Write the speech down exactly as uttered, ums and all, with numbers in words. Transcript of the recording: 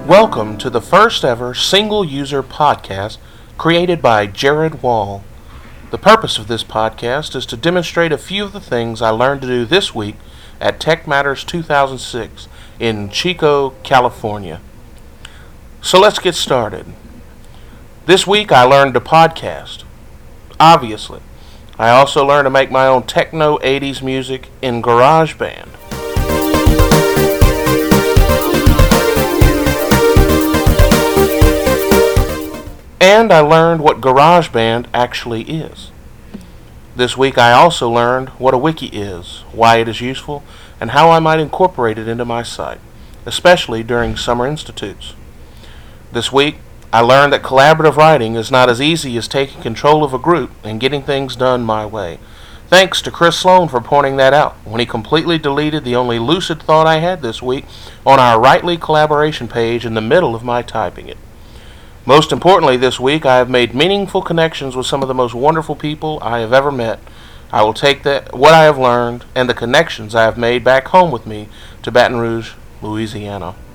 Welcome to the first ever single user podcast created by Jared Wall. The purpose of this podcast is to demonstrate a few of the things I learned to do this week at Tech Matters two thousand six in Chico, California. So let's get started. This week I learned to podcast. Obviously. I also learned to make my own techno eighties music in GarageBand. And I learned what GarageBand actually is. This week I also learned what a wiki is, why it is useful, and how I might incorporate it into my site, especially during summer institutes. This week I learned that collaborative writing is not as easy as taking control of a group and getting things done my way. Thanks to Chris Sloan for pointing that out when he completely deleted the only lucid thought I had this week on our Writely collaboration page in the middle of my typing it. Most importantly, this week I have made meaningful connections with some of the most wonderful people I have ever met. I will take that, what I have learned and the connections I have made back home with me to Baton Rouge, Louisiana.